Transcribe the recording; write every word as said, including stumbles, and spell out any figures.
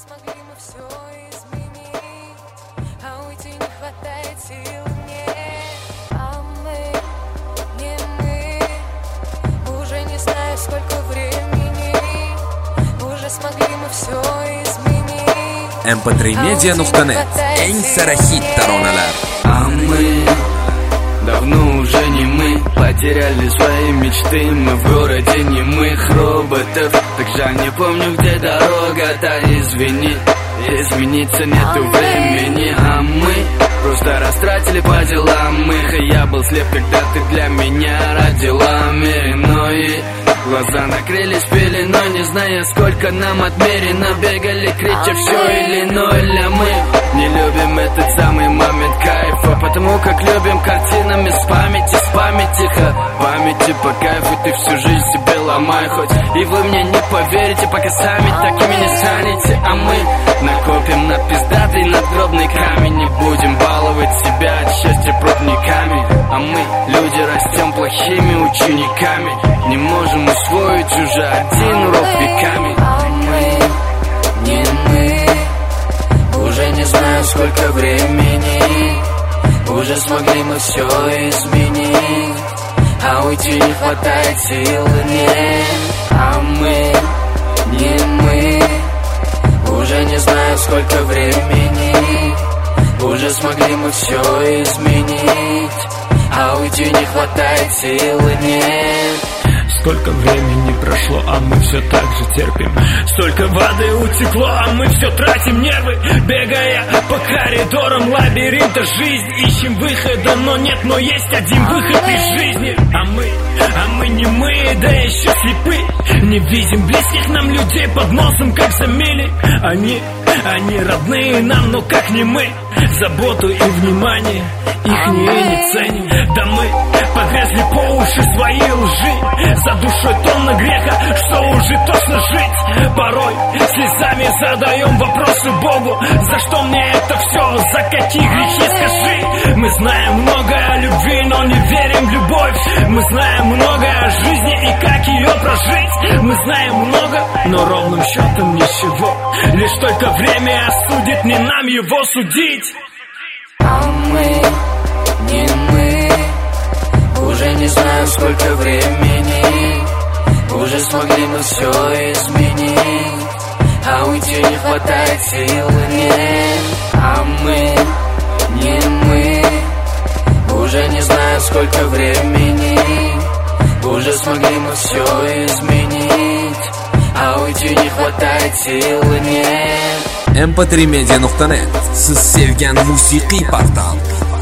смогли мы все изменить, а уйти не хватает сил мне. А мы, не мы, уже не знаю сколько времени, уже смогли мы все изменить. эм пэ три медиа точка нет. En sara hittaronalar. А мы давно уже не мы, потеряли свои мечты. Мы в городе немых роботов. Так жаль, не помню, где дорога-то. Извини, измениться нету времени. А мы просто растратили по делам их. И я был слеп, когда ты для меня родила мир иной. Глаза накрылись пеленой, не зная, сколько нам отмерено. Бегали, крича все или ноль. А мы не любим этот самый момент кайфа, потому как любим картинами с памяти, с памяти, ха, памяти по кайфу. Ты всю жизнь себе ломай хоть, и вы мне не поверите, пока сами такими не станете. А мы накопим на пиздатый надгробный камень, не будем баловать себя от счастья пробниками. А мы, люди, растем плохими учениками, не можем усвоить уже один урок веками. А мы, не мы, уже не знаю сколько времени, уже смогли мы все изменить, а уйти не хватает сил нет. А мы, не мы, уже не знаю сколько времени, уже смогли мы все изменить, а уйти не хватает сил нет. Сколько времени прошло, а мы все так же терпим. Столько воды утекло, а мы все тратим нервы, бегая по коридорам лабиринта жизни. Ищем выхода, но нет, но есть один выход из жизни. А мы, а мы не мы, да еще слепы. Не видим близких нам людей под носом, как замели. Они, они родные нам, но как не мы. Заботу и внимание их не ценим. Да мы погрязли по уши своей лжи, за душой тонна греха, что уже тошно жить. Порой слезами задаем вопросы Богу: за что мне это все, за какие грехи, скажи. Мы знаем много о любви, но не верим в любовь. Мы знаем много о жизни и как ее прожить. Мы знаем много, но ровным счетом ничего. Лишь только время осудит, не нам его судить. А мы, не мы, уже не знаю сколько времени, уже смогли мы все изменить, а уйти не хватает сил нет. А мы, не мы, уже не знаю сколько времени, уже смогли мы все изменить, а уйти не хватает сил нет. эм пэ три медиа точка нет. Siz sevgan musiqiy portal.